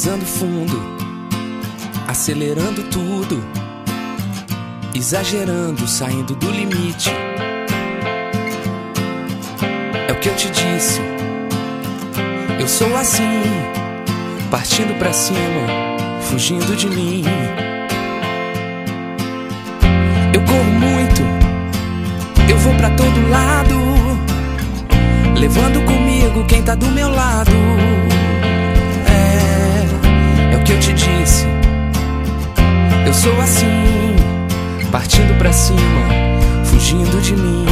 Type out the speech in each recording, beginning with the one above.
pisando fundo, acelerando tudo, exagerando, saindo do limite. É o que eu te disse. Eu sou assim, partindo pra cima, fugindo de mim. Eu corro muito, eu vou pra todo lado, levando comigo quem tá do meu lado. É o que eu te disse. Eu sou assim, partindo pra cima, fugindo de mim.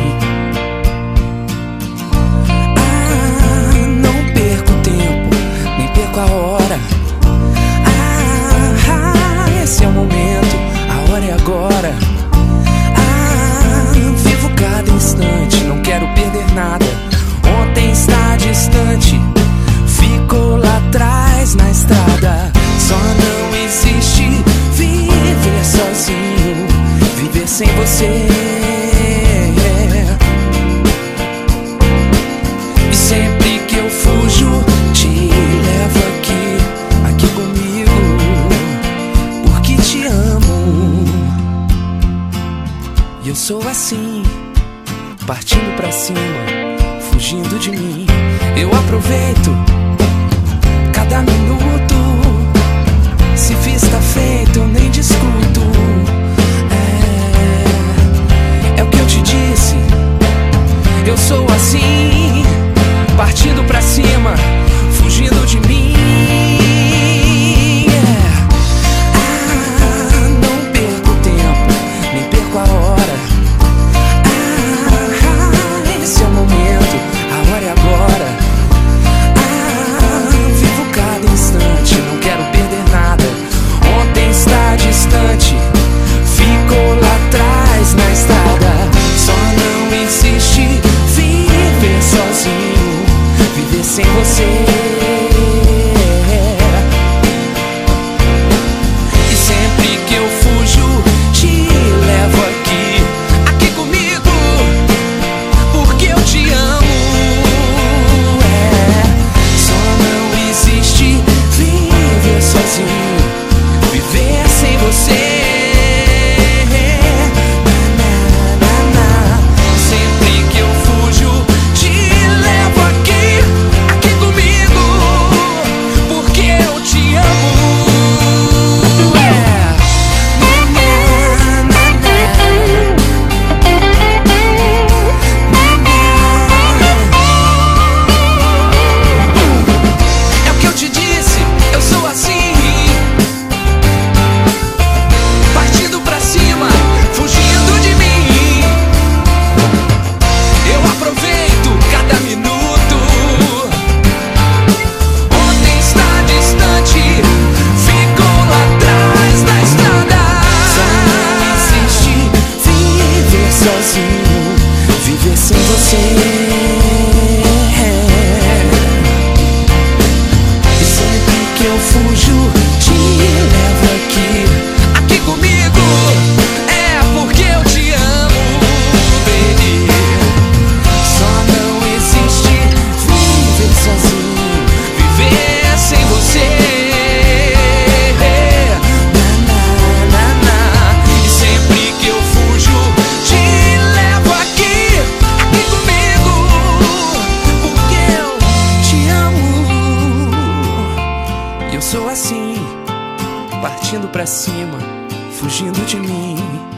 Não perco tempo, nem perco a hora. Esse é o momento, a hora é agora. Vivo cada instante, não quero perder nada. Ontem está distante, ficou lá atrás na estrada. Só não existe viver sozinho, viver sem você. E sempre que eu fujo, te levo aqui comigo, porque te amo. E eu sou assim, partindo pra cima, fugindo de mim. Eu aproveito cada minuto, se fiz tá feito, eu nem discuto. É o que eu te disse. Eu sou assim, partindo pra cima, fugindo de mim. Não perco tempo, nem perco a hora. Esse é o momento, a hora é agora. Vivo cada instante, não quero perder nada. Ontem está distante, ficou lá atrás na estrada. Só não existe viver sozinho, viver sem você. E sempre que eu fujo, te levo aqui comigo, porque eu te amo. Só não existe viver sozinho, viver sem você. Sempre que eu fujo, te levo aqui comigo, porque eu te amo. É o que eu te disse, eu sou assim, partindo pra cima, fugindo de mim. Eu aproveito cada minuto. Ontem está distante, ficou lá atrás na estrada. Só não existe viver sozinho, viver sem você. E sempre que eu fujo, te levo aqui comigo. É porque eu te amo, baby. Só não existe viver sozinho, viver sem você. E sempre que eu fujo, te levo aqui comigo, porque eu te amo. E eu sou assim, partindo pra cima, fugindo de mim.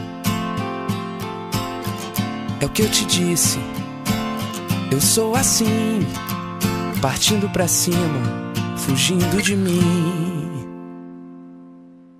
É o que eu te disse. Eu sou assim, partindo pra cima, fugindo de mim.